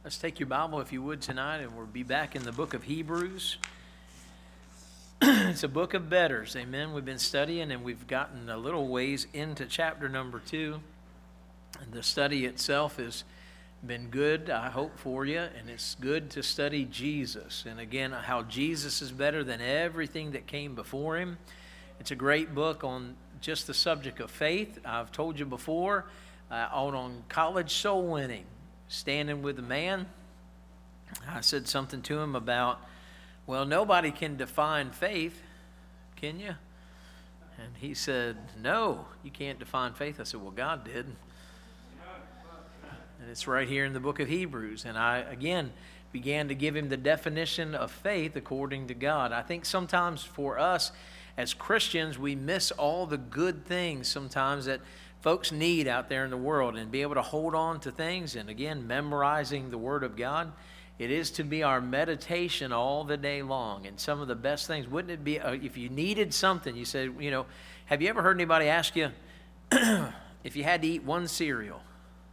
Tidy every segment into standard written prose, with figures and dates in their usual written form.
Let's take your Bible, if you would, tonight, and we'll be back in the book of Hebrews. It's a book of betters, amen. We've been studying, and we've gotten a little ways into chapter number 2. And the study itself has been good, I hope, for you, and it's good to study Jesus. And again, how Jesus is better than everything that came before him. It's a great book on just the subject of faith. I've told you before, out on college soul winning. Standing with a man, I said something to him about, well, nobody can define faith, can you? And he said, no, you can't define faith. I said, well, God did. And it's right here in the book of Hebrews. And I, again, began to give him the definition of faith according to God. I think sometimes for us as Christians, we miss all the good things sometimes that folks need out there in the world, and be able to hold on to things. And again, memorizing the Word of God, it is to be our meditation all the day long. And some of the best things, wouldn't it be, if you needed something, you said, you know, have you ever heard anybody ask you, if you had to eat one cereal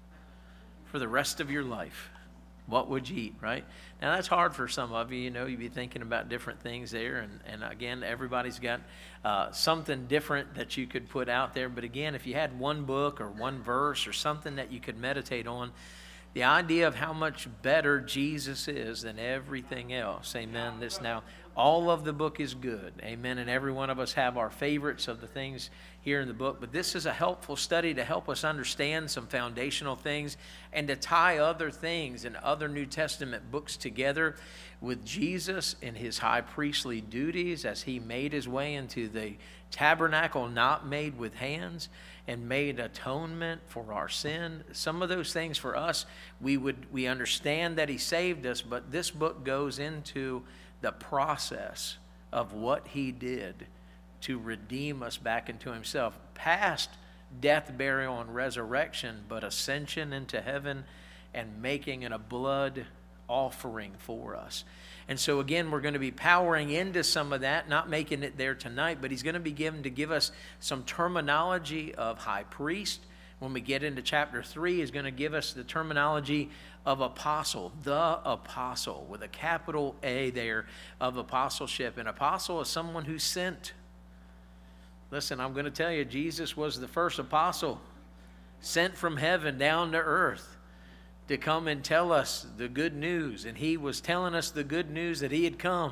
for the rest of your life, what would you eat, right? Now, that's hard for some of you. You know, you'd be thinking about different things there. And again, everybody's got something different that you could put out there. But again, if you had one book or one verse or something that you could meditate on, the idea of how much better Jesus is than everything else. Amen. This now, all of the book is good. Amen. And every one of us have our favorites of the things here in the book. But this is a helpful study to help us understand some foundational things and to tie other things and other New Testament books together with Jesus and his high priestly duties as he made his way into the tabernacle not made with hands and made atonement for our sin. Some of those things for us, we understand that he saved us, but this book goes into the process of what he did to redeem us back into himself. Past death, burial, and resurrection, but ascension into heaven and making it a blood offering for us. And so again, we're going to be powering into some of that, not making it there tonight, but he's going to be given to give us some terminology of high priest. When we get into chapter 3, he's going to give us the terminology of apostle, the apostle, with a capital A there of apostleship. An apostle is someone who's sent. Listen, I'm going to tell you, Jesus was the first apostle sent from heaven down to earth to come and tell us the good news. And he was telling us the good news that he had come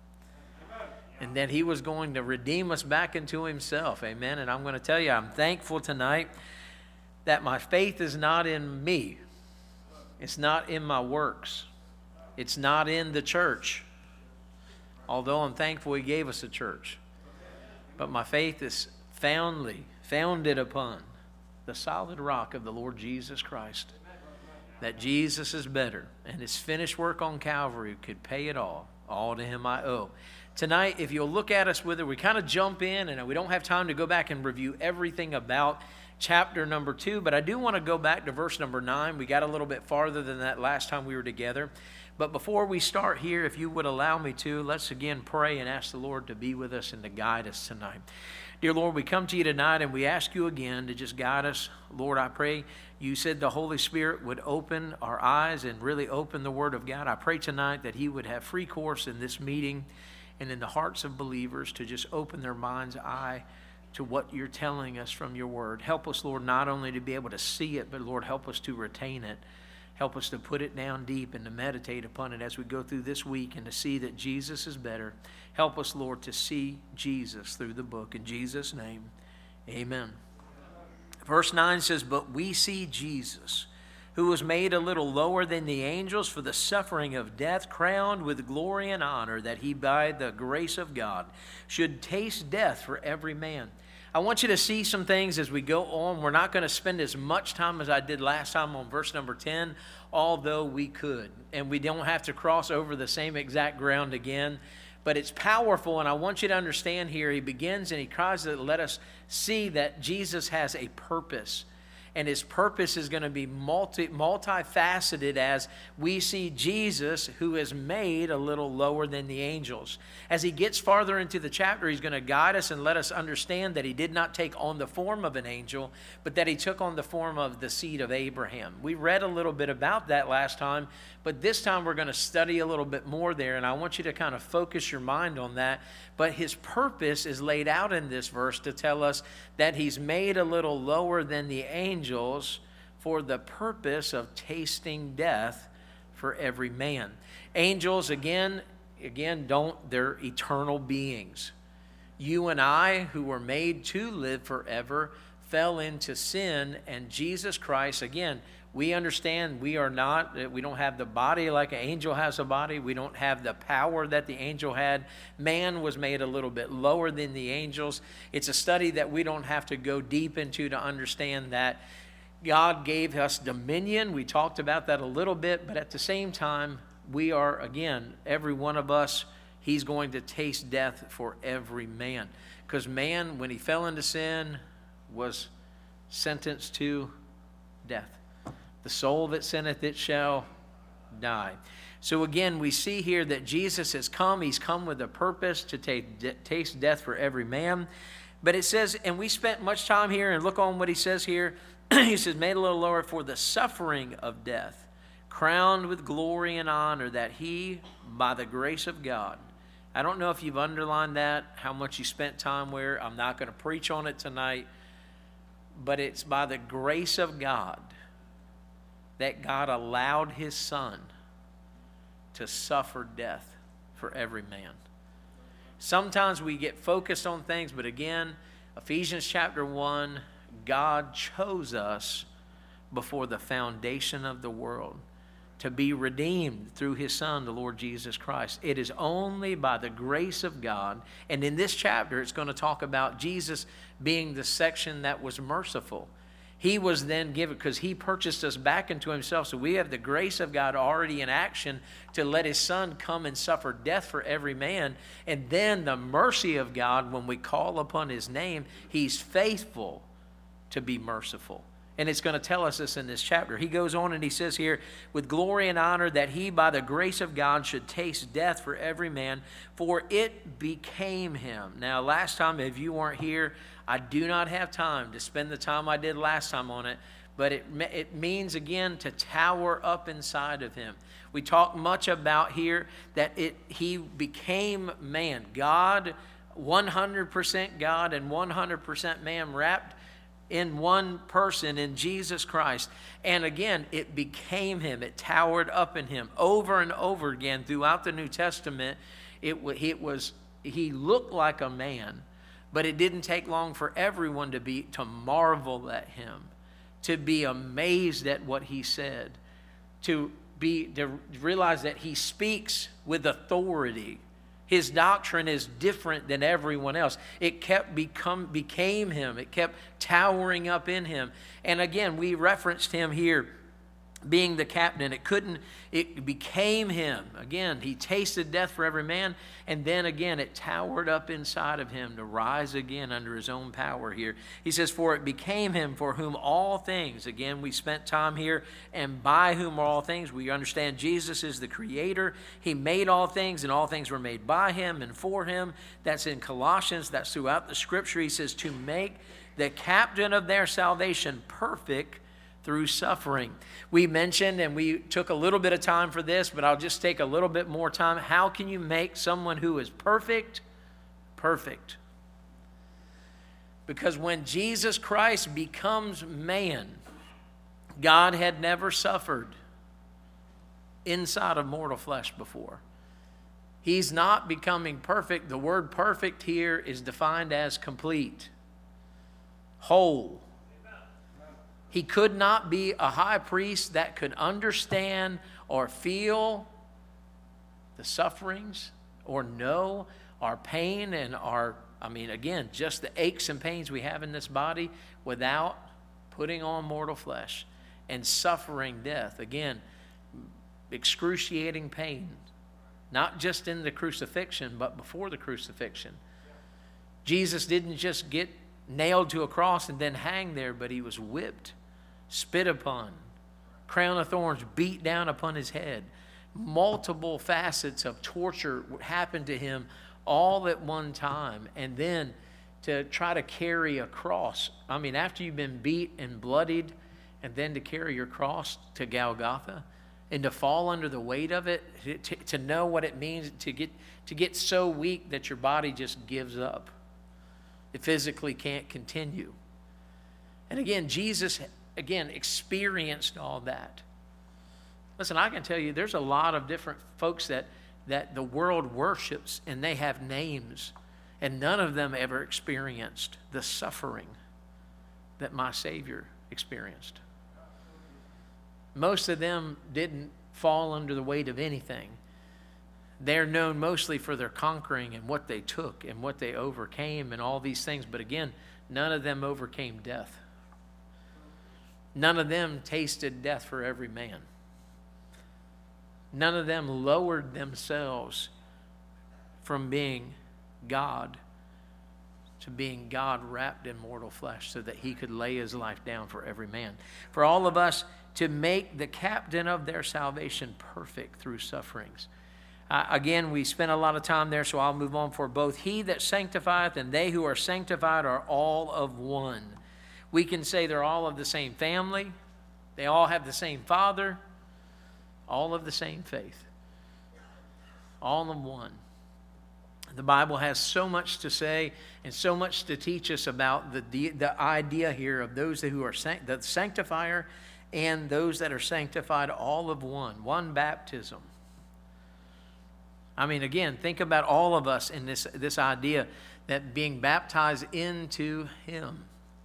and that he was going to redeem us back into himself. Amen. And I'm going to tell you, I'm thankful tonight that my faith is not in me. It's not in my works. It's not in the church. Although I'm thankful he gave us a church. But my faith is founded upon the solid rock of the Lord Jesus Christ. That Jesus is better, and his finished work on Calvary could pay it all. All to him I owe. Tonight, if you'll look at us with it, we kind of jump in, and we don't have time to go back and review everything about chapter number 2, but I do want to go back to verse number 9. We got a little bit farther than that last time we were together. But before we start here, if you would allow me to, let's again pray and ask the Lord to be with us and to guide us tonight. Dear Lord, we come to you tonight and we ask you again to just guide us. Lord, I pray you said the Holy Spirit would open our eyes and really open the Word of God. I pray tonight that he would have free course in this meeting and in the hearts of believers to just open their mind's eye to what you're telling us from your Word. Help us, Lord, not only to be able to see it, but Lord, help us to retain it. Help us to put it down deep and to meditate upon it as we go through this week and to see that Jesus is better. Help us, Lord, to see Jesus through the book. In Jesus' name, amen. Verse 9 says, "But we see Jesus, who was made a little lower than the angels for the suffering of death, crowned with glory and honor, that he by the grace of God should taste death for every man." I want you to see some things as we go on. We're not going to spend as much time as I did last time on verse number 10, although we could. And we don't have to cross over the same exact ground again. But it's powerful, and I want you to understand here, he begins and he tries to let us see that Jesus has a purpose. and his purpose is going to be multifaceted as we see Jesus, who is made a little lower than the angels. As he gets farther into the chapter, he's going to guide us and let us understand that he did not take on the form of an angel, but that he took on the form of the seed of Abraham. We read a little bit about that last time, but this time we're going to study a little bit more there, and I want you to kind of focus your mind on that. But his purpose is laid out in this verse to tell us that he's made a little lower than the angels for the purpose of tasting death for every man. Angels, again, they're eternal beings. You and I, who were made to live forever, fell into sin, and Jesus Christ, again, we understand we don't have the body like an angel has a body. We don't have the power that the angel had. Man was made a little bit lower than the angels. It's a study that we don't have to go deep into to understand that God gave us dominion. We talked about that a little bit, but at the same time, we are, again, every one of us, he's going to taste death for every man. Because man, when he fell into sin, was sentenced to death. The soul that sinneth, it shall die. So again, we see here that Jesus has come. He's come with a purpose to taste death for every man. But it says, and we spent much time here, and look on what he says here. He says, made a little lower for the suffering of death, crowned with glory and honor, that he, by the grace of God. I don't know if you've underlined that, how much you spent time where. I'm not going to preach on it tonight. But it's by the grace of God that God allowed his Son to suffer death for every man. Sometimes we get focused on things, but again, Ephesians chapter 1, God chose us before the foundation of the world to be redeemed through his Son, the Lord Jesus Christ. It is only by the grace of God. And in this chapter, it's going to talk about Jesus being the section that was merciful. He was then given, because he purchased us back into himself. So we have the grace of God already in action to let his Son come and suffer death for every man. And then the mercy of God, when we call upon his name, he's faithful to be merciful. And it's going to tell us this in this chapter. He goes on and he says here, with glory and honor, that he by the grace of God should taste death for every man, for it became him. Now, last time, if you weren't here, I do not have time to spend the time I did last time on it, but it means, again, to tower up inside of him. We talk much about here that he became man. God, 100% God and 100% man, wrapped in one person, in Jesus Christ. And again, it became him. It towered up in him. Over and over again throughout the New Testament, he looked like a man, but it didn't take long for everyone to marvel at him, to be amazed at what he said, to realize that he speaks with authority. His doctrine is different than everyone else. It became him. It kept towering up in him. And again, we referenced him here being the captain. It became him. Again, he tasted death for every man. And then again, it towered up inside of him to rise again under his own power here. He says, for it became him for whom all things, again, we spent time here, and by whom are all things. We understand Jesus is the creator. He made all things, and all things were made by him and for him. That's in Colossians. That's throughout the scripture. He says, to make the captain of their salvation perfect through suffering. We mentioned, and we took a little bit of time for this, but I'll just take a little bit more time. How can you make someone who is perfect, perfect? Because when Jesus Christ becomes man, God had never suffered inside of mortal flesh before. He's not becoming perfect. The word perfect here is defined as complete, whole. He could not be a high priest that could understand or feel the sufferings or know our pain and just the aches and pains we have in this body without putting on mortal flesh and suffering death. Again, excruciating pain, not just in the crucifixion, but before the crucifixion. Jesus didn't just get nailed to a cross and then hang there, but he was whipped spit upon, crown of thorns beat down upon his head. Multiple facets of torture happened to him all at one time. And then to try to carry a cross. I mean, after you've been beat and bloodied, and then to carry your cross to Golgotha, and to fall under the weight of it, to know what it means to get so weak that your body just gives up. It physically can't continue. And again, Jesus, experienced all that. Listen, I can tell you there's a lot of different folks that the world worships, and they have names, and none of them ever experienced the suffering that my Savior experienced. Most of them didn't fall under the weight of anything. They're known mostly for their conquering and what they took and what they overcame and all these things. But again, none of them overcame death. None of them tasted death for every man. None of them lowered themselves from being God to being God wrapped in mortal flesh so that he could lay his life down for every man. For all of us to make the captain of their salvation perfect through sufferings. Again, we spent a lot of time there, so I'll move on. For both he that sanctifieth and they who are sanctified are all of one. We can say they're all of the same family. They all have the same Father. All of the same faith. All in one. The Bible has so much to say and so much to teach us about the idea here of those who are the sanctifier and those that are sanctified, all of one baptism. I mean, again, think about all of us in this idea that being baptized into him.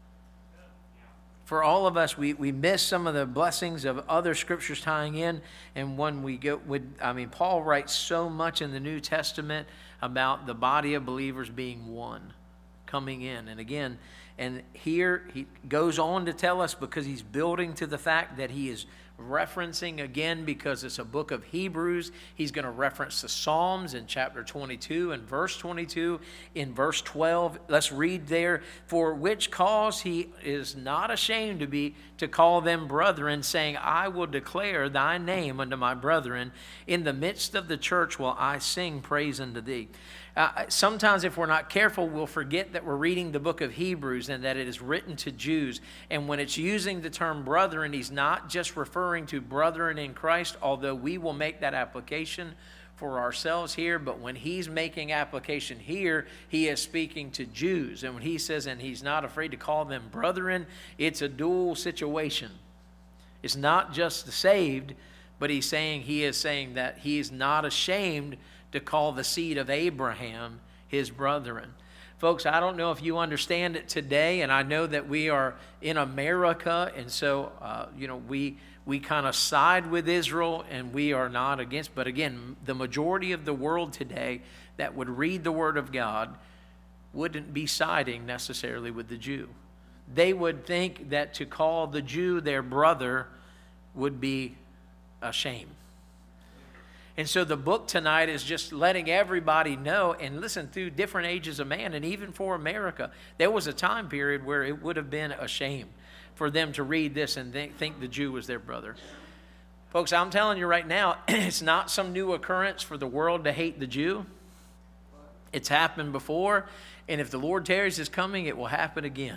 For all of us, we miss some of the blessings of other scriptures tying in. And when we go Paul writes so much in the New Testament about the body of believers being one, coming in. And again, and here he goes on to tell us, because he's building to the fact that he is referencing again, because it's a book of Hebrews, he's going to reference the Psalms in chapter 22 and verse 22. In verse 12, let's read there. For which cause he is not ashamed to call them brethren, saying, I will declare thy name unto my brethren. In the midst of the church will I sing praise unto thee. Sometimes if we're not careful, we'll forget that we're reading the book of Hebrews and that it is written to Jews. And when it's using the term brethren, he's not just referring to brethren in Christ, although we will make that application for ourselves here. But when he's making application here, he is speaking to Jews. And when he says, and he's not afraid to call them brethren, it's a dual situation. It's not just the saved, but he is saying that he is not ashamed to call the seed of Abraham his brethren. Folks, I don't know if you understand it today, and I know that we are in America, and so we kind of side with Israel, and we are not against. But again, the majority of the world today that would read the Word of God wouldn't be siding necessarily with the Jew. They would think that to call the Jew their brother would be a shame. And so the book tonight is just letting everybody know, and listen, through different ages of man, and even for America, there was a time period where it would have been a shame for them to read this and think the Jew was their brother. Folks, I'm telling you right now, it's not some new occurrence for the world to hate the Jew. It's happened before, and if the Lord tarries his coming, it will happen again.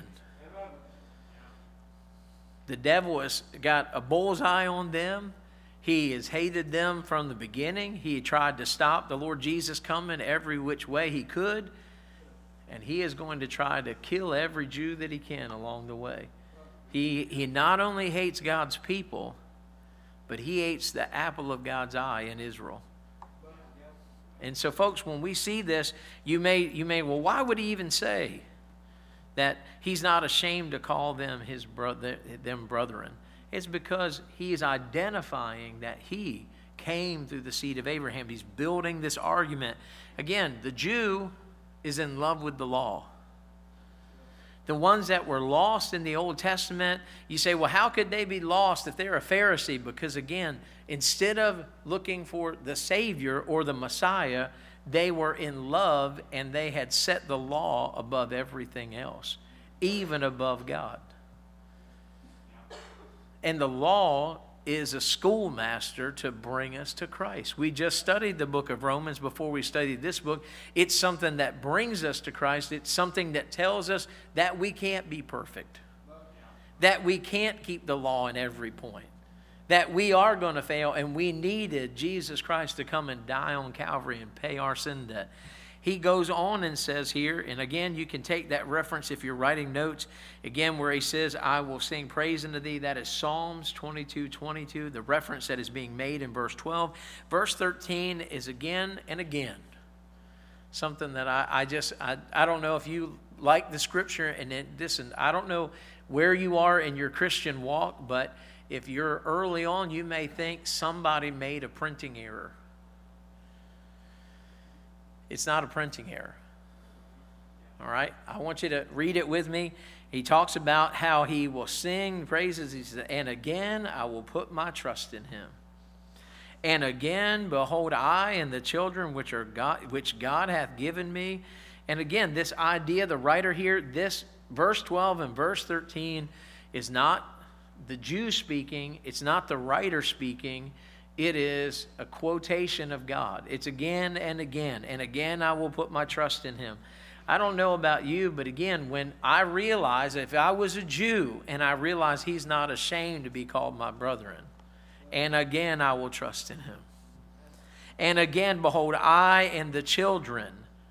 The devil has got a bullseye on them. He has hated them from the beginning. He tried to stop the Lord Jesus coming every which way he could. And he is going to try to kill every Jew that he can along the way. He not only hates God's people, but he hates the apple of God's eye in Israel. And so, folks, when we see this, you may, well, why would he even say that he's not ashamed to call them them brethren? It's because he is identifying that he came through the seed of Abraham. He's building this argument. Again, the Jew is in love with the law. The ones that were lost in the Old Testament, you say, well, how could they be lost if they're a Pharisee? Because again, instead of looking for the Savior or the Messiah, they were in love and they had set the law above everything else, even above God. And the law is a schoolmaster to bring us to Christ. We just studied the book of Romans before we studied this book. It's something that brings us to Christ. It's something that tells us that we can't be perfect, that we can't keep the law in every point, that we are going to fail, and we needed Jesus Christ to come and die on Calvary and pay our sin debt. He goes on and says here, and again, you can take that reference if you're writing notes, again, where he says, I will sing praise unto thee. That is Psalms 22:22, the reference that is being made in verse 12. Verse 13 is again and again something that I don't know if you like the scripture, and listen, I don't know where you are in your Christian walk, but if you're early on, you may think somebody made a printing error. It's not a printing error. All right? I want you to read it with me. He talks about how he will sing praises. He says, and again, I will put my trust in him. And again, behold, I and the children which God hath given me. And again, this idea, the writer here, this verse 12 and verse 13 is not the Jew speaking. It's not the writer speaking. It is a quotation of God. It's again and again. And again, I will put my trust in him. I don't know about you, but again, when I realize, if I was a Jew and I realize he's not ashamed to be called my brethren, and again, I will trust in him. And again, behold, I and the children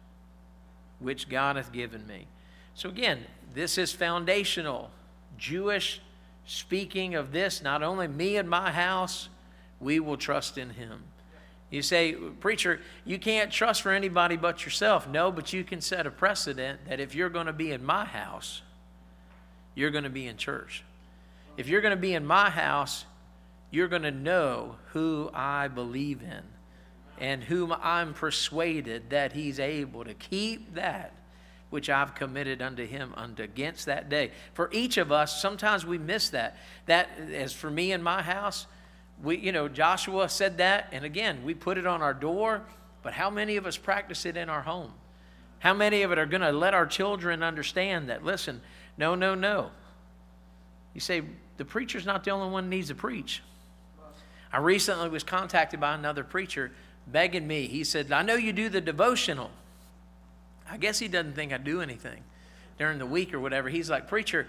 which God hath given me. So again, this is foundational. Jewish speaking of this, not only me and my house, we will trust in him. You say, preacher, you can't trust for anybody but yourself. No, but you can set a precedent that if you're going to be in my house, you're going to be in church. If you're going to be in my house, you're going to know who I believe in and whom I'm persuaded that he's able to keep that which I've committed unto him against that day. For each of us, sometimes we miss that. That, as for me and my house, Joshua said that, and again, we put it on our door, but how many of us practice it in our home? How many of it are going to let our children understand that, listen, no. You say, the preacher's not the only one who needs to preach. I recently was contacted by another preacher begging me. He said, I know you do the devotional. I guess he doesn't think I do anything during the week or whatever. He's like, preacher,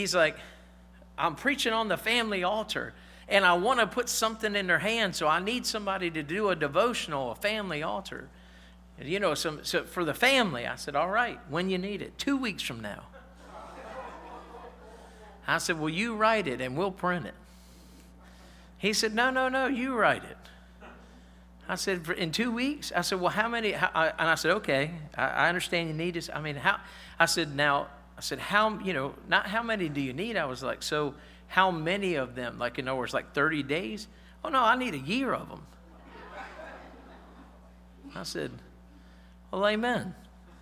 I'm preaching on the family altar. And I want to put something in their hands, so I need somebody to do a devotional, a family altar. And, so for the family. I said, all right, when you need it? 2 weeks from now. I said, well, you write it and we'll print it. He said, no, you write it. I said, in 2 weeks? I said, well, how many? And I said, okay, I understand you need this. I mean, how? I said, how, not how many do you need? I was like, so how many of them? Like, in other words, like 30 days? Oh, no, I need a year of them. I said, well, amen.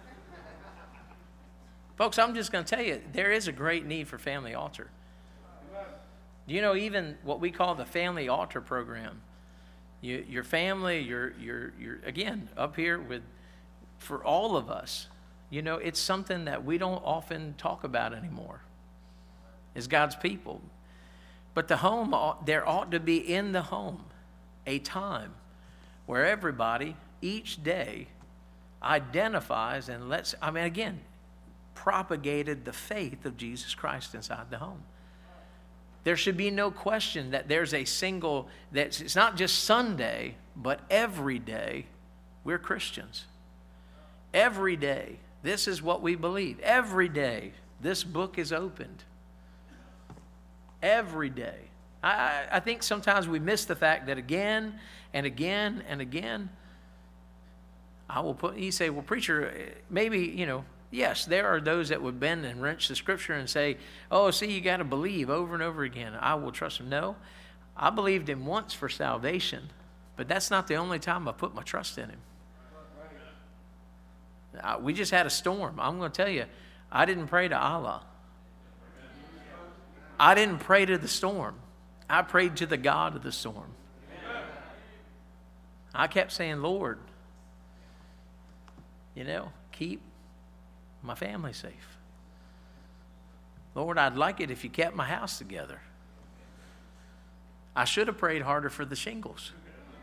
Folks, I'm just going to tell you, there is a great need for family altar. Do you know even what we call the family altar program? Your family, you're again, up here for all of us, it's something that we don't often talk about anymore as God's people. But the home, there ought to be in the home a time where everybody each day identifies and propagated the faith of Jesus Christ inside the home. There should be no question that there's that it's not just Sunday, but every day we're Christians. Every day, this is what we believe. Every day, this book is opened. Every day. I think sometimes we miss the fact that again and again and again, you say, well, preacher, maybe, yes, there are those that would bend and wrench the scripture and say, oh, see, you got to believe over and over again. I will trust him. No, I believed him once for salvation, but that's not the only time I put my trust in him. We just had a storm. I'm going to tell you, I didn't pray to Allah. I didn't pray to the storm. I prayed to the God of the storm. I kept saying, Lord, keep my family safe. Lord, I'd like it if you kept my house together. I should have prayed harder for the shingles.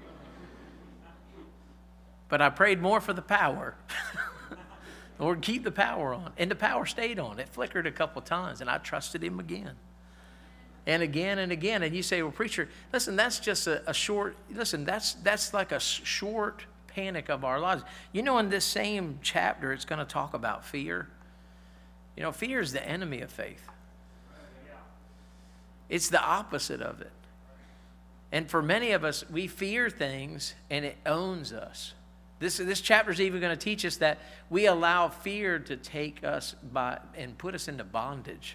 But I prayed more for the power. Lord, keep the power on. And the power stayed on. It flickered a couple times, and I trusted him again. And again and again. And you say, well, preacher, listen, that's just a short, listen, that's like a short panic of our lives. You know, in this same chapter, it's going to talk about fear. You know, fear is the enemy of faith. It's the opposite of it. And for many of us, we fear things, and it owns us. This chapter is even going to teach us that we allow fear to take us by and put us into bondage.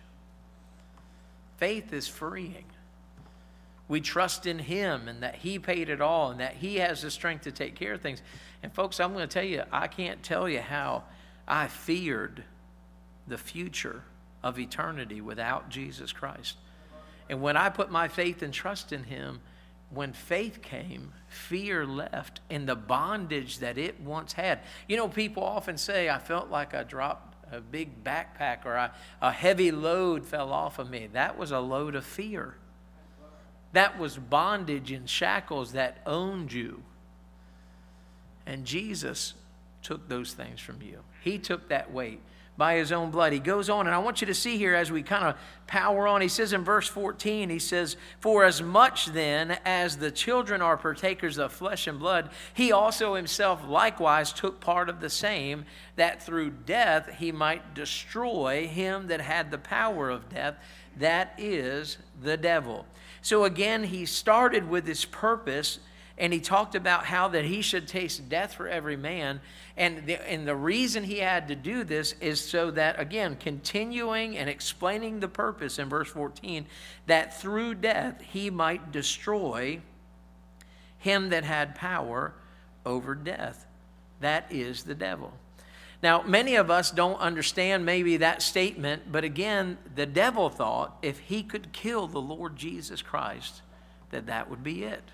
Faith is freeing. We trust in him and that he paid it all and that he has the strength to take care of things. And folks, I'm going to tell you, I can't tell you how I feared the future of eternity without Jesus Christ. And when I put my faith and trust in him, when faith came, fear left, and the bondage that it once had. You know, people often say, I felt like I dropped a big backpack or a heavy load fell off of me. That was a load of fear. That was bondage and shackles that owned you. And Jesus took those things from you. He took that weight by his own blood. He goes on, and I want you to see here as we kind of power on. He says in verse 14, he says, for as much then as the children are partakers of flesh and blood, he also himself likewise took part of the same, that through death he might destroy him that had the power of death, that is the devil. So again, he started with this purpose, and he talked about how that he should taste death for every man. And the reason he had to do this is so that, again, continuing and explaining the purpose in verse 14, that through death he might destroy him that had power over death. That is the devil. Now, many of us don't understand maybe that statement, but again, the devil thought if he could kill the Lord Jesus Christ, that would be it.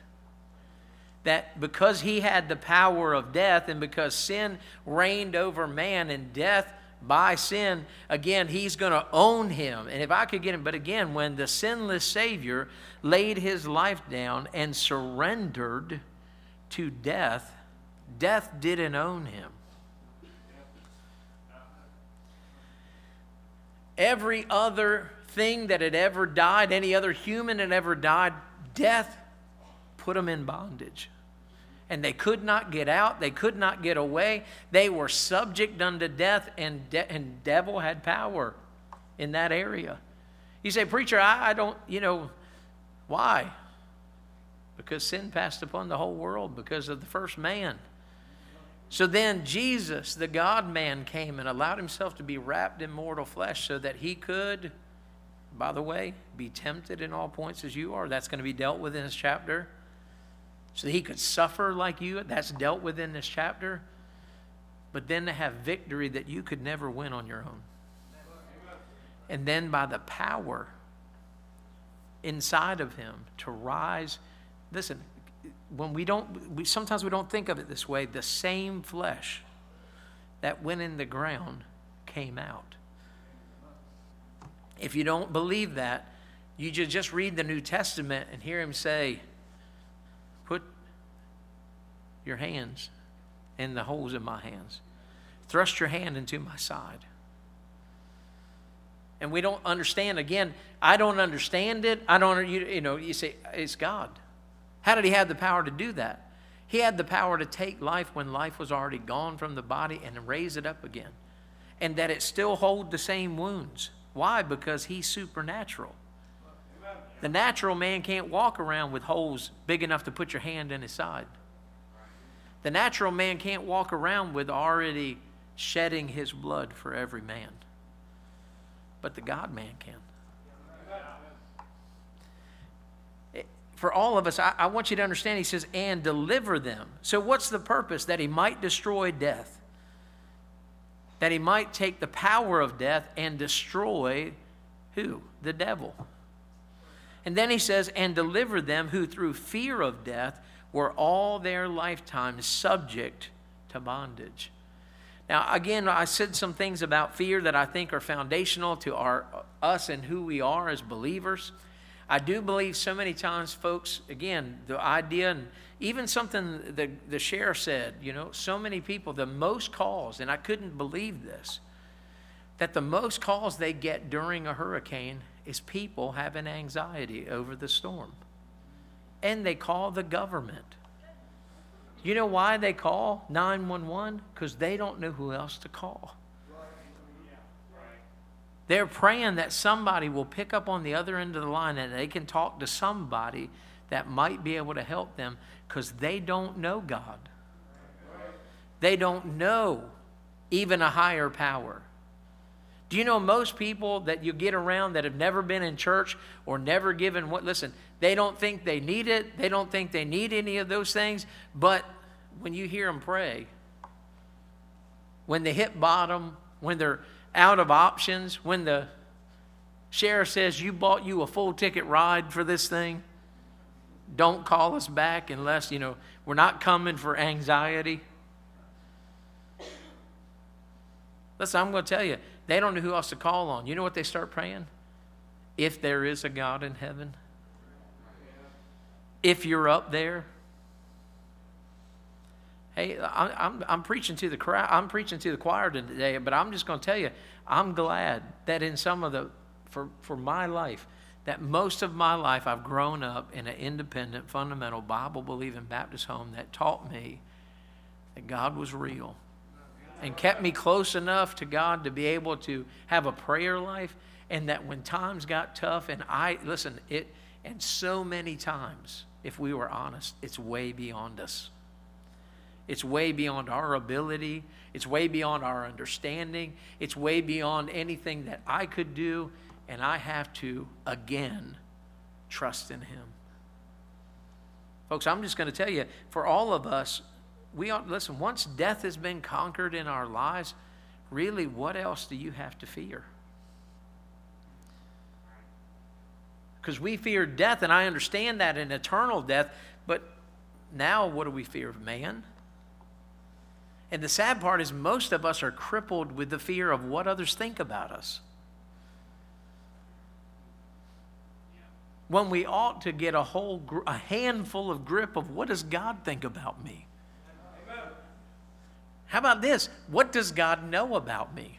That because he had the power of death and because sin reigned over man and death by sin, again, he's going to own him. And if I could get him, but again, when the sinless Savior laid his life down and surrendered to death, death didn't own him. Every other thing that had ever died, any other human that ever died, death put them in bondage. And they could not get out. They could not get away. They were subject unto death, and devil had power in that area. You say, preacher, I don't, why? Because sin passed upon the whole world because of the first man. So then Jesus, the God-man, came and allowed himself to be wrapped in mortal flesh so that he could, by the way, be tempted in all points as you are. That's going to be dealt with in this chapter. So that he could suffer like you. That's dealt with in this chapter. But then to have victory that you could never win on your own. And then by the power inside of him to rise. Listen, when sometimes we don't think of it this way. The same flesh that went in the ground came out. If you don't believe that, you just read the New Testament and hear him say, put your hands in the holes in my hands. Thrust your hand into my side. And we don't understand. Again, I don't understand it. You say, it's God. How did he have the power to do that? He had the power to take life when life was already gone from the body and raise it up again. And that it still hold the same wounds. Why? Because he's supernatural. The natural man can't walk around with holes big enough to put your hand in his side. The natural man can't walk around with already shedding his blood for every man. But the God-man can. For all of us, I want you to understand, he says, and deliver them. So what's the purpose? That he might destroy death. That he might take the power of death and destroy who? The devil. And then he says, and deliver them who through fear of death were all their lifetime subject to bondage. Now, again, I said some things about fear that I think are foundational to us and who we are as believers. I do believe so many times, folks, again, the idea, and even something the sheriff said, so many people, the most calls, and I couldn't believe this, that the most calls they get during a hurricane is people having anxiety over the storm. And they call the government. You know why they call 911? Because they don't know who else to call. They're praying that somebody will pick up on the other end of the line and they can talk to somebody that might be able to help them, because they don't know God. They don't know even a higher power. Do you know most people that you get around that have never been in church or never given listen, they don't think they need it. They don't think they need any of those things. But when you hear them pray, when they hit bottom, when they're out of options, when the sheriff says, you bought you a full ticket ride for this thing, don't call us back unless, we're not coming for anxiety. Listen, I'm going to tell you, they don't know who else to call on. You know what they start praying? If there is a God in heaven. If you're up there. Hey, I'm preaching to the crowd. I'm preaching to the choir today, but I'm just going to tell you, I'm glad that in some of for my life, that most of my life I've grown up in an independent, fundamental, Bible-believing Baptist home that taught me that God was real and kept me close enough to God to be able to have a prayer life, and that when times got tough, and and so many times, if we were honest, it's way beyond us. It's way beyond our ability. It's way beyond our understanding. It's way beyond anything that I could do, and I have to, again, trust in Him. Folks, I'm just going to tell you, for all of us, listen, once death has been conquered in our lives, really, what else do you have to fear? Because we fear death, and I understand that, an eternal death, but now what do we fear? Man? And the sad part is most of us are crippled with the fear of what others think about us. When we ought to get a handful of grip of what does God think about me? How about this? What does God know about me?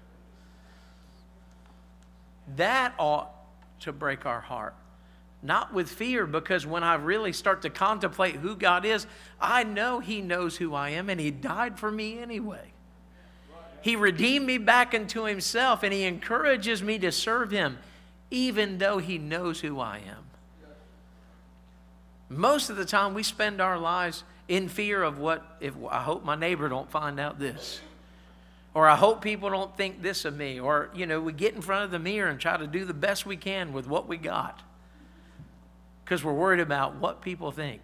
That ought to break our heart. Not with fear, because when I really start to contemplate who God is, I know He knows who I am, and He died for me anyway. He redeemed me back into Himself, and He encourages me to serve Him, even though He knows who I am. Most of the time, we spend our lives in fear of I hope my neighbor don't find out this. Or I hope people don't think this of me. Or, we get in front of the mirror and try to do the best we can with what we got, because we're worried about what people think.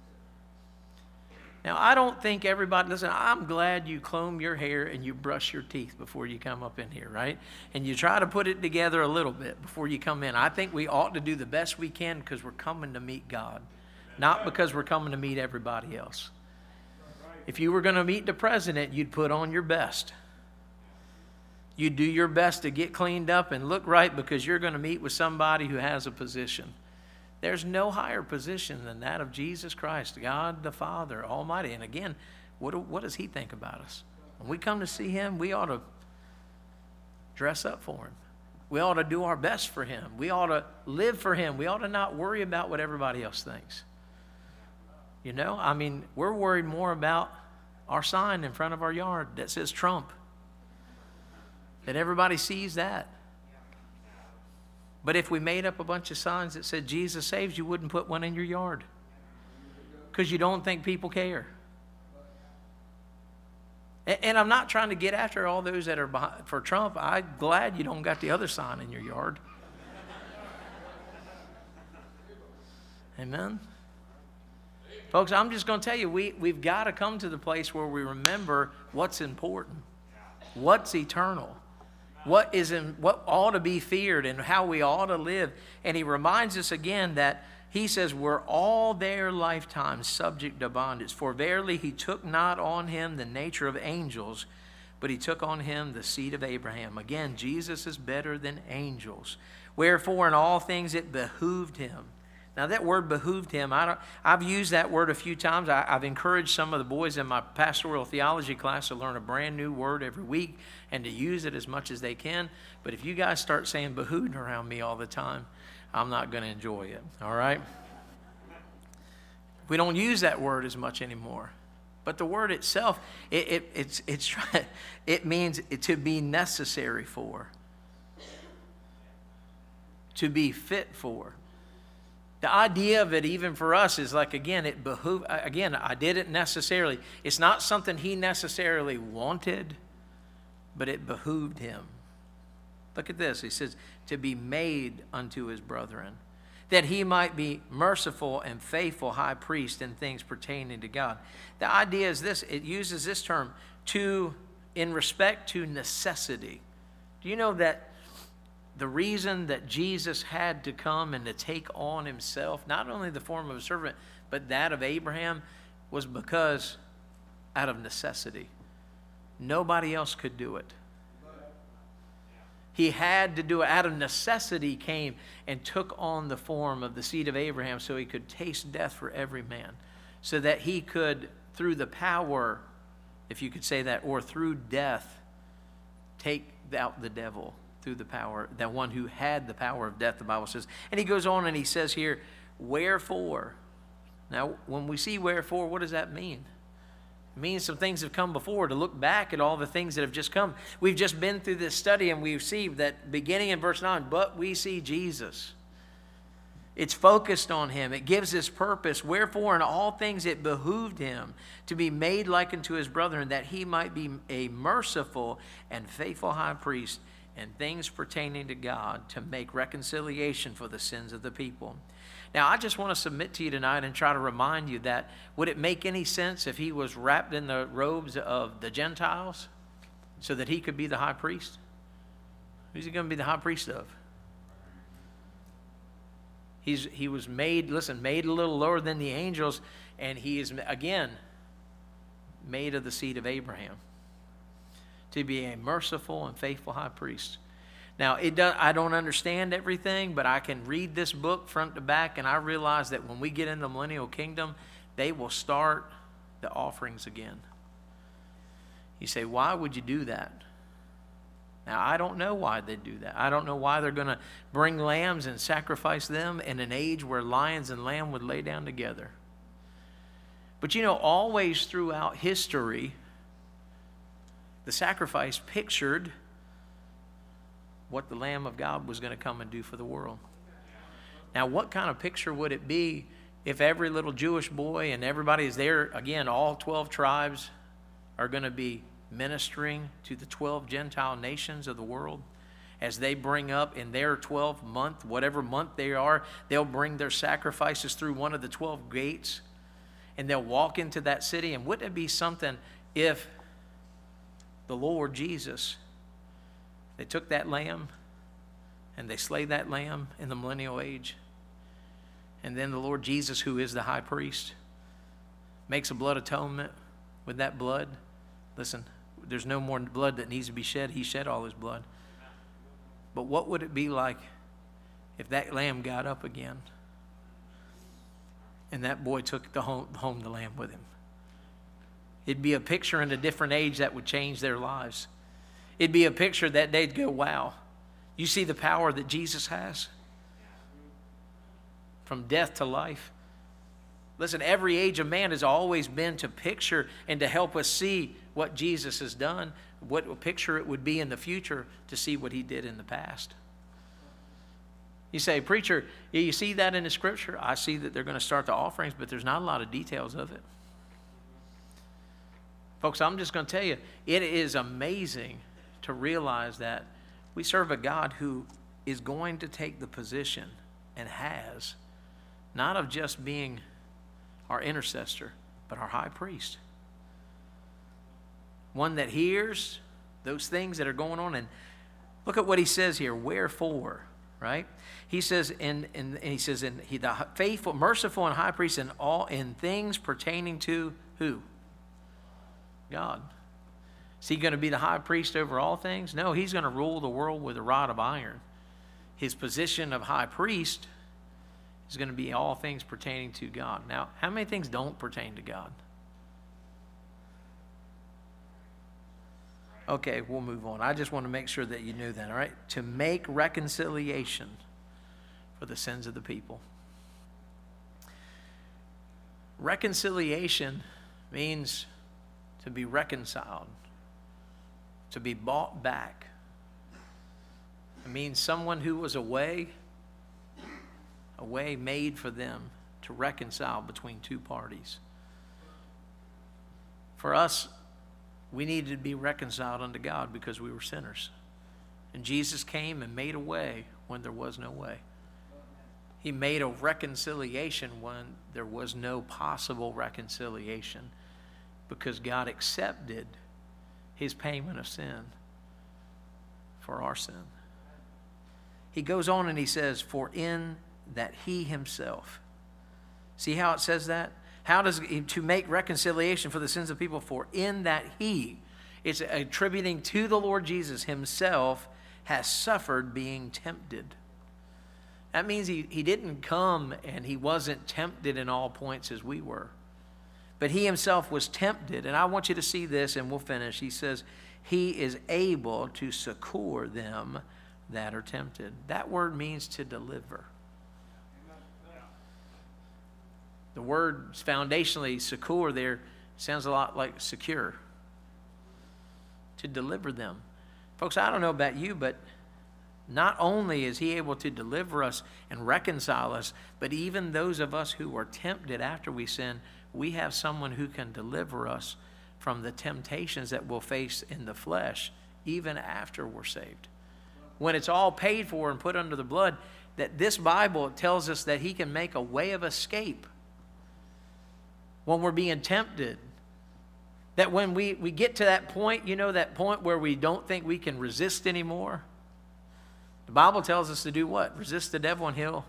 Now, I don't think everybody, listen, I'm glad you comb your hair and you brush your teeth before you come up in here, right? And you try to put it together a little bit before you come in. I think we ought to do the best we can because we're coming to meet God, not because we're coming to meet everybody else. If you were going to meet the president, you'd put on your best. You'd do your best to get cleaned up and look right, because you're going to meet with somebody who has a position. There's no higher position than that of Jesus Christ, God the Father Almighty. And again, what does He think about us? When we come to see Him, we ought to dress up for Him. We ought to do our best for Him. We ought to live for Him. We ought to not worry about what everybody else thinks. We're worried more about our sign in front of our yard that says Trump, that everybody sees that. But if we made up a bunch of signs that said Jesus saves, you wouldn't put one in your yard, because you don't think people care. And I'm not trying to get after all those that are for Trump. I'm glad you don't got the other sign in your yard. Amen? Folks, I'm just going to tell you, we've got to come to the place where we remember what's important, what's eternal, what ought to be feared, and how we ought to live. And He reminds us again that He says, we're all their lifetimes subject to bondage. For verily He took not on Him the nature of angels, but He took on Him the seed of Abraham. Again, Jesus is better than angels. Wherefore in all things it behooved him. Now that word behooved him, I've used that word a few times. I've encouraged some of the boys in my pastoral theology class to learn a brand new word every week and to use it as much as they can. But if you guys start saying behooved around me all the time, I'm not going to enjoy it, all right? We don't use that word as much anymore. But the word itself, it means to be necessary for, to be fit for. The idea of it, even for us, is like, again, it behooved. Again, I didn't necessarily. It's not something he necessarily wanted, but it behooved him. Look at this. He says, to be made unto his brethren, that he might be merciful and faithful high priest in things pertaining to God. The idea is this. It uses this term, in respect to necessity. Do you know that the reason that Jesus had to come and to take on himself, not only the form of a servant, but that of Abraham, was because out of necessity. Nobody else could do it. He had to do it. Out of necessity came and took on the form of the seed of Abraham so he could taste death for every man. So that he could, through the power, if you could say that, or through death, take out the devil. Through the power, that one who had the power of death, the Bible says. And he goes on and he says here, wherefore. Now, when we see wherefore, what does that mean? It means some things have come before, to look back at all the things that have just come. We've just been through this study and we've seen that beginning in verse 9, but we see Jesus. It's focused on him. It gives us purpose. Wherefore, in all things it behooved him to be made like unto his brethren, that he might be a merciful and faithful high priest and things pertaining to God, to make reconciliation for the sins of the people. Now, I just want to submit to you tonight and try to remind you that, would it make any sense if he was wrapped in the robes of the Gentiles so that he could be the high priest? Who's he going to be the high priest of? He was made, made a little lower than the angels, and he is, again, made of the seed of Abraham, to be a merciful and faithful high priest. Now, I don't understand everything, but I can read this book front to back, and I realize that when we get in the millennial kingdom, they will start the offerings again. You say, why would you do that? Now, I don't know why they do that. I don't know why they're going to bring lambs and sacrifice them in an age where lions and lamb would lay down together. But you know, always throughout history, the sacrifice pictured what the Lamb of God was going to come and do for the world. Now, what kind of picture would it be if every little Jewish boy and everybody is there, again, all 12 tribes are going to be ministering to the 12 Gentile nations of the world as they bring up in their 12th month, whatever month they are, they'll bring their sacrifices through one of the 12 gates and they'll walk into that city. And wouldn't it be something if the Lord Jesus, they took that lamb and they slay that lamb in the millennial age. And then the Lord Jesus, who is the high priest, makes a blood atonement with that blood. Listen, there's no more blood that needs to be shed. He shed all his blood. But what would it be like if that lamb got up again and that boy took home the lamb with him? It'd be a picture in a different age that would change their lives. It'd be a picture that they'd go, wow, you see the power that Jesus has? From death to life. Listen, every age of man has always been to picture and to help us see what Jesus has done, what picture it would be in the future to see what he did in the past. You say, preacher, you see that in the scripture? I see that they're going to start the offerings, but there's not a lot of details of it. Folks, I'm just going to tell you, it is amazing to realize that we serve a God who is going to take the position and has, not of just being our intercessor, but our high priest. One that hears those things that are going on. And look at what he says here, wherefore, right? He says, the faithful, merciful, and high priest in things pertaining to who? God. Is he going to be the high priest over all things? No, he's going to rule the world with a rod of iron. his position of high priest is going to be all things pertaining to God. Now, how many things don't pertain to God? Okay, we'll move on. I just want to make sure that you knew that, all right? To make reconciliation for the sins of the people. Reconciliation means to be reconciled, to be bought back. It means someone who was away, a way made for them to reconcile between two parties. For us, we needed to be reconciled unto God because we were sinners. And Jesus came and made a way when there was no way. He made a reconciliation when there was no possible reconciliation because God accepted his payment of sin for our sin. He goes on and he says, for in that he himself. See how it says that? How does to make reconciliation for the sins of people, for in that he, it's attributing to the Lord Jesus himself, has suffered being tempted. That means he didn't come and he wasn't tempted in all points as we were. But he himself was tempted. And I want you to see this and we'll finish. He says, he is able to succor them that are tempted. That word means to deliver. The word foundationally, succor, there sounds a lot like secure. To deliver them. Folks, I don't know about you, but not only is he able to deliver us and reconcile us, but even those of us who are tempted after we sin, we have someone who can deliver us from the temptations that we'll face in the flesh, even after we're saved. When it's all paid for and put under the blood, that this Bible tells us that he can make a way of escape when we're being tempted. That when we get to that point, you know, that point where we don't think we can resist anymore. The Bible tells us to do what? Resist the devil and he'll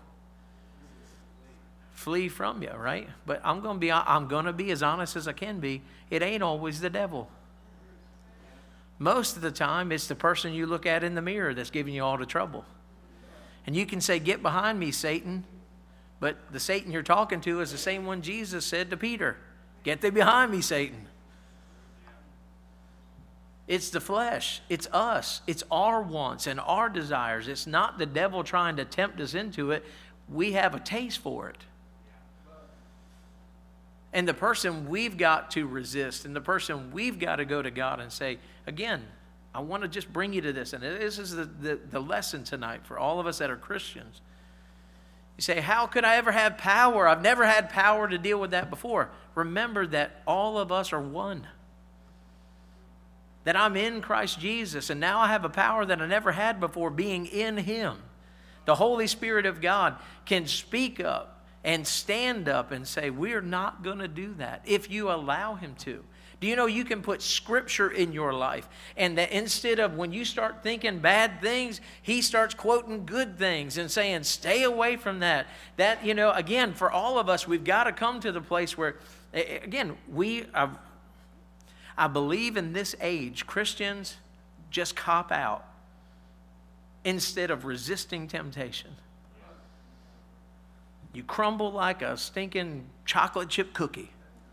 flee from you, right? But I'm going to be as honest as I can be. It ain't always the devil. Most of the time, it's the person you look at in the mirror that's giving you all the trouble. And you can say, get behind me, Satan. But the Satan you're talking to is the same one Jesus said to Peter. Get thee behind me, Satan. It's the flesh. It's us. It's our wants and our desires. It's not the devil trying to tempt us into it. We have a taste for it. And the person we've got to resist and the person we've got to go to God and say, again, I want to just bring you to this. And this is the lesson tonight for all of us that are Christians. You say, how could I ever have power? I've never had power to deal with that before. Remember that all of us are one. That I'm in Christ Jesus, and now I have a power that I never had before, being in him. The Holy Spirit of God can speak up and stand up and say, we're not going to do that if you allow him to. Do you know you can put scripture in your life, and that instead of when you start thinking bad things, he starts quoting good things and saying, stay away from that. That, you know, again, for all of us, we've got to come to the place where, again, I believe in this age, Christians just cop out instead of resisting temptation. You crumble like a stinking chocolate chip cookie.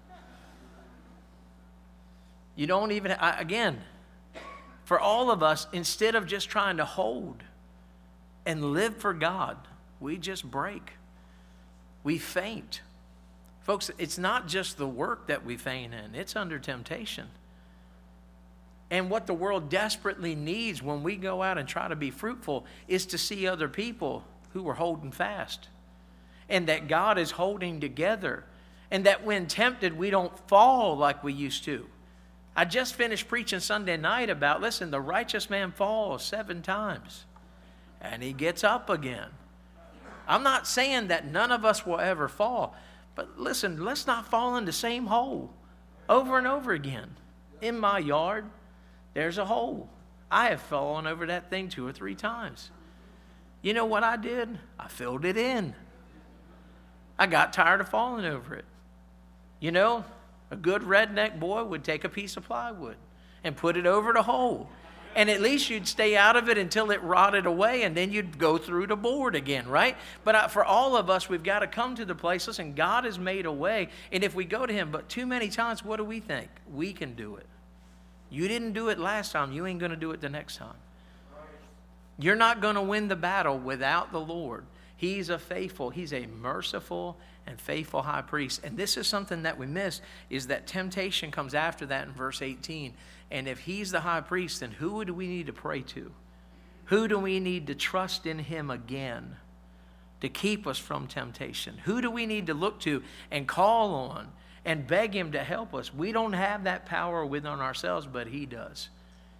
You don't even, again, for all of us, instead of just trying to hold and live for God, we just break. We faint. Folks, it's not just the work that we faint in. It's under temptation. And what the world desperately needs when we go out and try to be fruitful is to see other people who are holding fast. And that God is holding together. And that when tempted, we don't fall like we used to. I just finished preaching Sunday night about, listen, the righteous man falls 7 times. And he gets up again. I'm not saying that none of us will ever fall. But listen, let's not fall in the same hole over and over again. In my yard, there's a hole. I have fallen over that thing 2 or 3 times. You know what I did? I filled it in. I got tired of falling over it. You know, a good redneck boy would take a piece of plywood and put it over the hole. And at least you'd stay out of it until it rotted away, and then you'd go through the board again, right? But for all of us, we've got to come to the place, listen, God has made a way, and if we go to him, but too many times, what do we think? We can do it. You didn't do it last time. You ain't going to do it the next time. You're not going to win the battle without the Lord. He's a merciful and faithful high priest. And this is something that we miss, is that temptation comes after that in verse 18. And if he's the high priest, then who do we need to pray to? Who do we need to trust in him again to keep us from temptation? Who do we need to look to and call on and beg him to help us? We don't have that power within ourselves, but he does.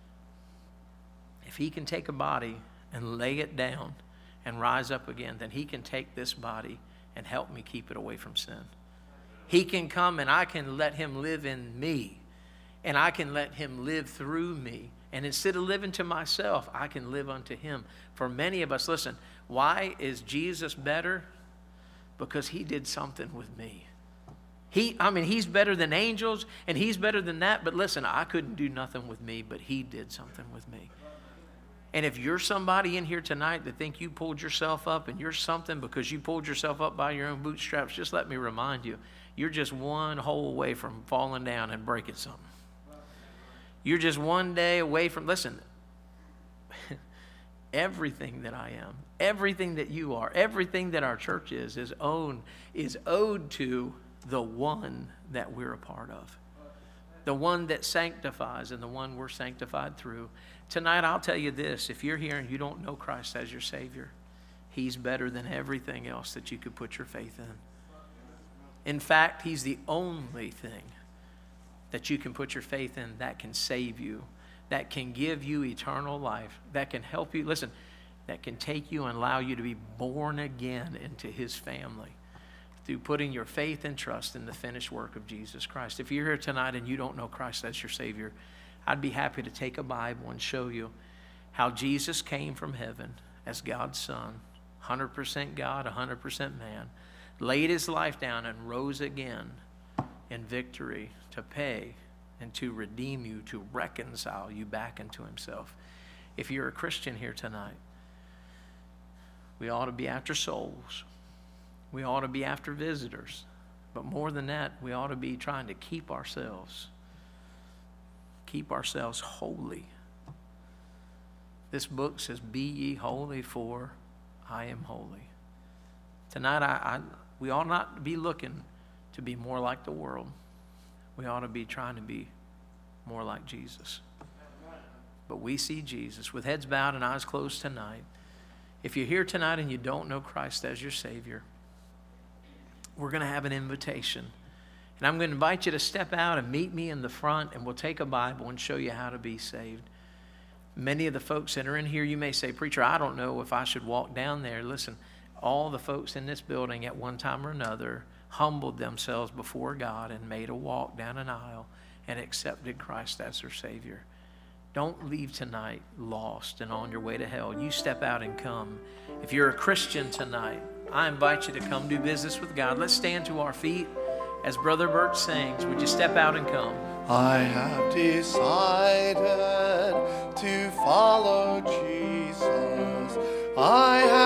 If he can take a body and lay it down and rise up again, then he can take this body and help me keep it away from sin. He can come and I can let him live in me, and I can let him live through me. And instead of living to myself, I can live unto him. For many of us, listen, why is Jesus better? Because he did something with me. He's better than angels, and he's better than that. But listen, I couldn't do nothing with me, but he did something with me. And if you're somebody in here tonight that think you pulled yourself up and you're something because you pulled yourself up by your own bootstraps, just let me remind you, you're just one hole away from falling down and breaking something. You're just one day away from, listen, everything that I am, everything that you are, everything that our church is owed to the one that we're a part of. The one that sanctifies and the one we're sanctified through. Tonight, I'll tell you this. If you're here and you don't know Christ as your Savior, he's better than everything else that you could put your faith in. In fact, he's the only thing that you can put your faith in that can save you, that can give you eternal life, that can help you, listen, that can take you and allow you to be born again into his family through putting your faith and trust in the finished work of Jesus Christ. If you're here tonight and you don't know Christ as your Savior, I'd be happy to take a Bible and show you how Jesus came from heaven as God's Son, 100% God, 100% man, laid his life down and rose again in victory to pay and to redeem you, to reconcile you back into himself. If you're a Christian here tonight, we ought to be after souls. We ought to be after visitors. But more than that, we ought to be trying to keep ourselves holy. This book says, be ye holy, for I am holy. Tonight, we ought not be looking to be more like the world. We ought to be trying to be more like Jesus. But we see Jesus with heads bowed and eyes closed tonight. If you're here tonight and you don't know Christ as your Savior, we're going to have an invitation. And I'm going to invite you to step out and meet me in the front, and we'll take a Bible and show you how to be saved. Many of the folks that are in here, you may say, preacher, I don't know if I should walk down there. Listen, all the folks in this building at one time or another humbled themselves before God and made a walk down an aisle and accepted Christ as their Savior. Don't leave tonight lost and on your way to hell. You step out and come. If you're a Christian tonight, I invite you to come do business with God. Let's stand to our feet as Brother Bert sings. Would you step out and come? I have decided to follow Jesus. I have